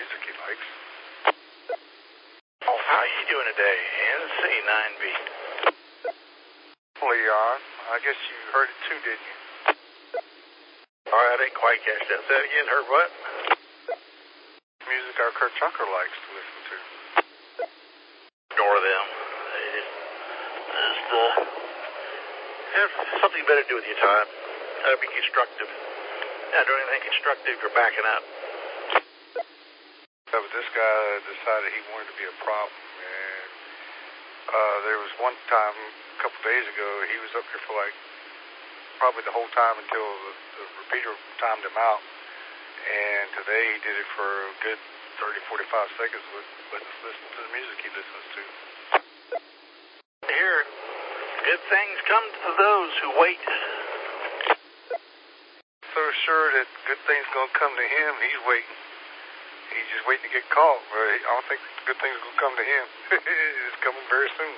music he likes. Oh, how you doing today, NC9B? Leon, I guess you heard it too, didn't you? All right, I didn't quite catch that. Say that again. Heard what? Music our Kurt Tucker likes to listen to. Ignore them. They just have something better to do with your time. Try to be constructive. Not doing anything constructive, you're backing up. But this guy decided he wanted to be a problem, and there was one time a couple days ago he was up here for like probably the whole time until the repeater timed him out, and today he did it for a good 30-45 seconds with listening to the music he listens to. Here, good things come to those who wait. So sure that good things gonna come to him, he's waiting. He's just waiting to get caught, but I don't think good things are gonna come to him. It's coming very soon.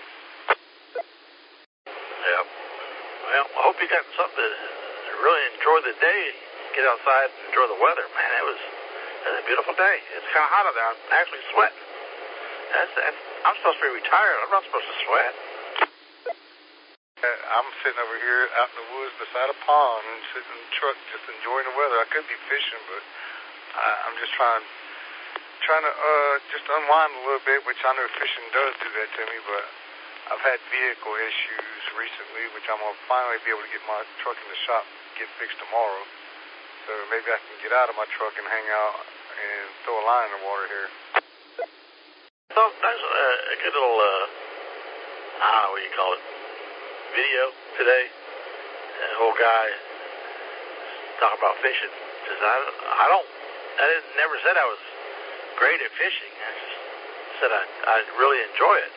Yeah. Well, I hope you got something to really enjoy the day. Get outside and enjoy the weather, man. It was a beautiful day. It's kind of hot out there. I'm actually sweating. I'm supposed to be retired. I'm not supposed to sweat. I'm sitting over here out in the woods beside a pond, sitting in the truck, just enjoying the weather. I could be fishing, but I'm just trying to just unwind a little bit, which I know fishing does do that to me, but I've had vehicle issues recently, which I'm going to finally be able to get my truck in the shop, get fixed tomorrow. So maybe I can get out of my truck and hang out and throw a line in the water here. So that's a good little, I don't know what you call it, video today. The whole guy talking about fishing. Says I never said I was great at fishing. I just said I really enjoy it.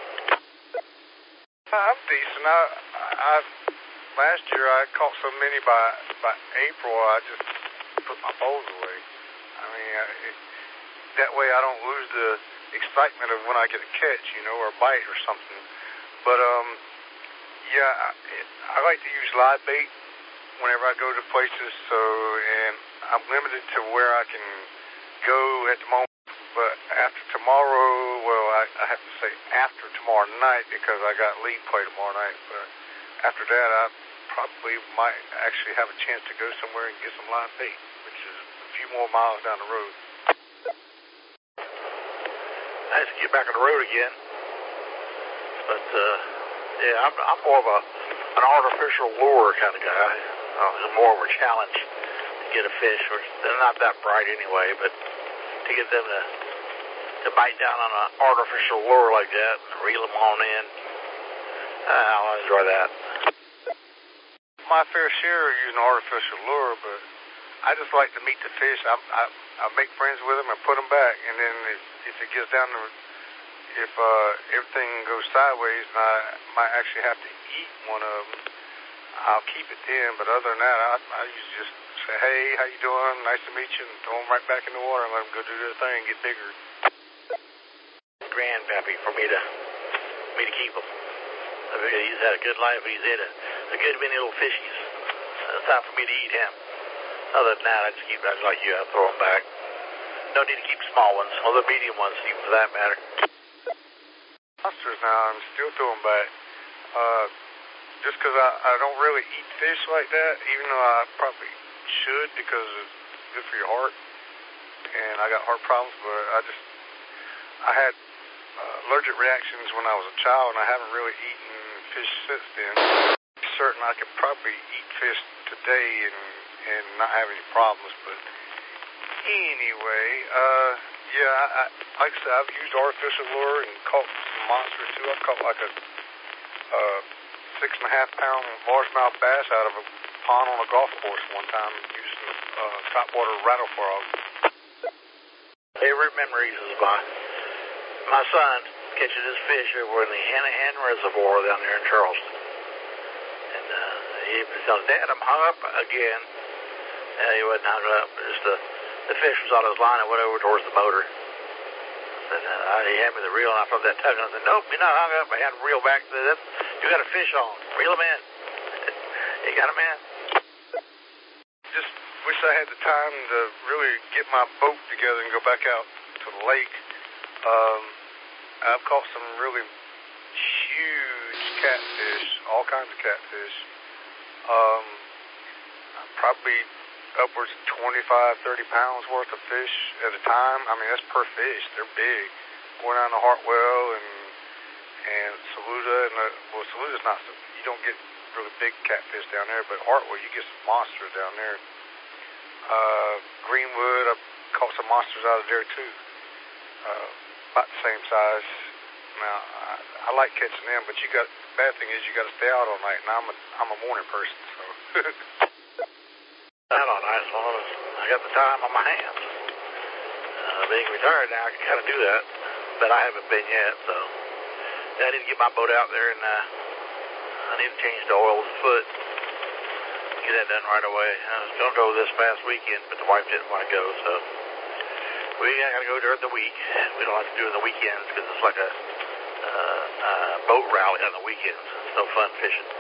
I'm decent. Last year I caught so many by April I just put my bowls away. I mean, that way I don't lose the excitement of when I get a catch, or a bite or something. But yeah, I like to use live bait whenever I go to places. And I'm limited to where I can go at the moment. But after tomorrow, well, I have to say after tomorrow night because I got league play tomorrow night. But after that, I probably might actually have a chance to go somewhere and get some live bait, which is a few more miles down the road. Nice to get back on the road again. But, yeah, I'm more of an artificial lure kind of guy. It's more of a challenge to get a fish, which they're not that bright anyway, but to get them to bite down on an artificial lure like that and reel them on in, I'll enjoy that. My fair share of using artificial lure, but I just like to meet the fish. I make friends with them and put them back, and then if it gets down to if everything goes sideways and I might actually have to eat one of them, I'll keep it then. But other than that, I usually just say, hey, how you doing? Nice to meet you, and throw them right back in the water and let them go do their thing and get bigger. Grandpappy for me to keep them. I figured he's had a good life, but he's had a good many little fishies. It's time for me to eat him. Other than that, I just keep guys like you. I throw them back. No need to keep small ones, or the medium ones, even for that matter. Monsters now, I'm still throwing back. Just because I don't really eat fish like that, even though I probably should because it's good for your heart. And I got heart problems, but I had allergic reactions when I was a child, and I haven't really eaten fish since then. I'm certain I could probably eat fish today and not have any problems, but anyway, yeah, like I said, I've used artificial lure and caught some monsters too. I caught like a 6.5-pound largemouth bass out of a pond on a golf course one time using topwater rattle frogs. Favorite memories is my son catching his fish over in the Hanahan Reservoir down there in Charleston. And he tells Dad, I'm hung up again. And he wasn't hung up. Just the fish was on his line and went over towards the motor. And he had me the reel, and I felt that tug, and I said, nope, you're not hung up. I had to reel back. You got a fish on. Reel him in. He got him in. Just wish I had the time to really get my boat together and go back out to the lake. I've caught some really huge catfish, all kinds of catfish. Probably upwards of 25, 30 pounds worth of fish at a time. I mean, that's per fish. They're big. Going down to Hartwell and Saluda, and Saluta's not, you don't get really big catfish down there, but Hartwell, you get some monsters down there. Greenwood, I've caught some monsters out of there too. About the same size. Now, I like catching them, but the bad thing is you got to stay out all night, and I'm a morning person, so. I don't know, as long as I got the time on my hands. Being retired now, I can kind of do that, but I haven't been yet, so. I need to get my boat out there, and I need to change the oil of the foot. Get that done right away. I was going to go this past weekend, but the wife didn't want to go, so. We got to go during the week. We don't like to do it on the weekends because it's like a boat rally on the weekends. It's no fun fishing.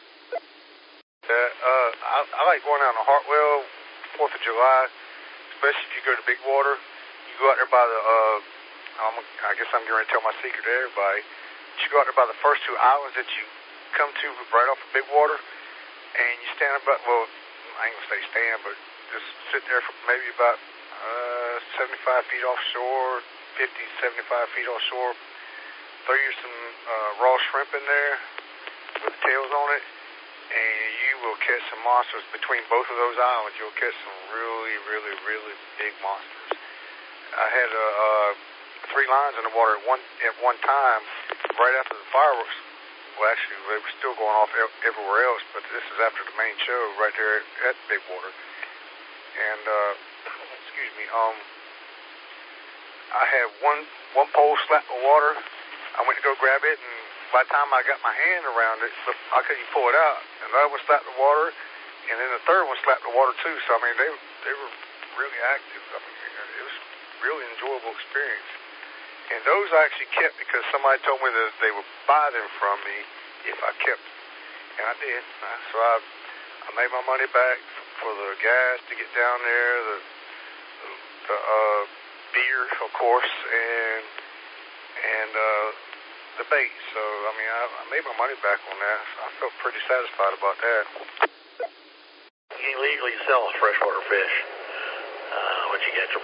I like going out to Hartwell, 4th of July, especially if you go to Big Water. You go out there by the, I guess I'm going to tell my secret to everybody. You go out there by the first two islands that you come to right off of Big Water, and you stand about, well, I ain't going to say stand, but just sit there for maybe about 75 feet offshore, 50, 75 feet offshore. Throw you some raw shrimp in there with the tails on it, and you will catch some monsters. Between both of those islands, you'll catch some really, really, really big monsters. I had 3 lines in the water at one time, right after the fireworks. Well, actually, they were still going off everywhere else, but this is after the main show right there at Big Water. And, excuse me, I had one pole slap the water. I went to go grab it, and by the time I got my hand around it, I couldn't pull it out. Another one slapped the water, and then the third one slapped the water too. So I mean, they were really active. I mean, it was a really enjoyable experience. And those I actually kept because somebody told me that they would buy them from me if I kept them, and I did. So I made my money back for the gas to get down there, the beer, of course, and the bait. So, I mean, I made my money back on that. So I felt pretty satisfied about that. You can legally sell freshwater fish once you catch them.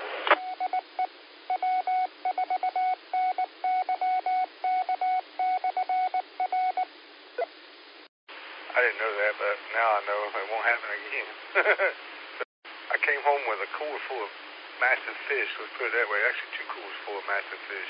I didn't know that, but now I know it won't happen again. I came home with a cooler full of massive fish. Let's put it that way. Actually, 2 coolers full of massive fish.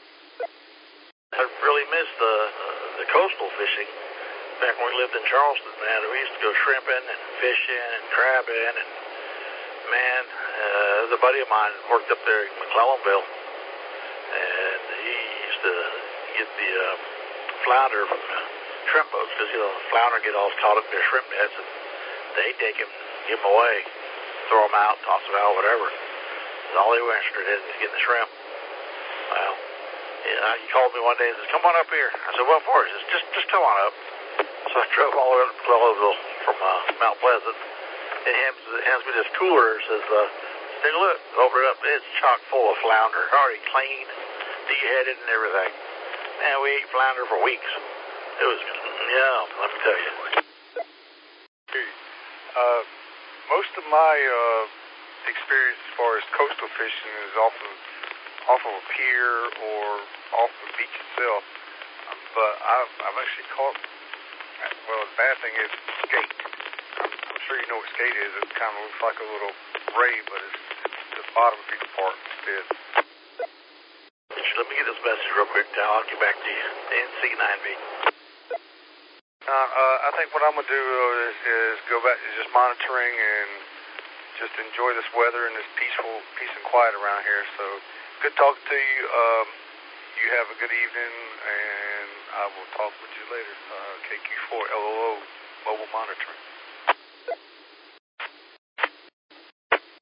I really miss the coastal fishing. Back when we lived in Charleston, man, we used to go shrimping and fishing and crabbing, and man, there's a buddy of mine that worked up there in McClellanville, and he used to get the flounder from the shrimp boats, because, you know, the flounder get all caught up in their shrimp nets, and they take him, give them away, throw them out, toss them out, whatever. And all they were interested in is getting the shrimp. Well, yeah, he called me one day and says, "Come on up here." I said, "What for?" He says, just come on up. So I drove all the way up to McClellanville from Mount Pleasant, and hands me this cooler. Says, "Take a look, open it up. It's chock full of flounder, already clean, deheaded and everything. Man, we ate flounder for weeks. It was yum, let me tell you." Most of my experience as far as coastal fishing is off of a pier or off the beach itself. But I've actually caught, well, the bad thing is skate. I'm sure you know what skate is. It kind of looks like a little ray, but it's the bottom piece part instead. Let me get this message real quick, Tal. I'll get back to you. NC9B. I think what I'm going to do is go back to just monitoring and just enjoy this weather and this peace and quiet around here. So, good talking to you. You have a good evening, and I will talk with you later. KQ4 LOO, mobile monitoring.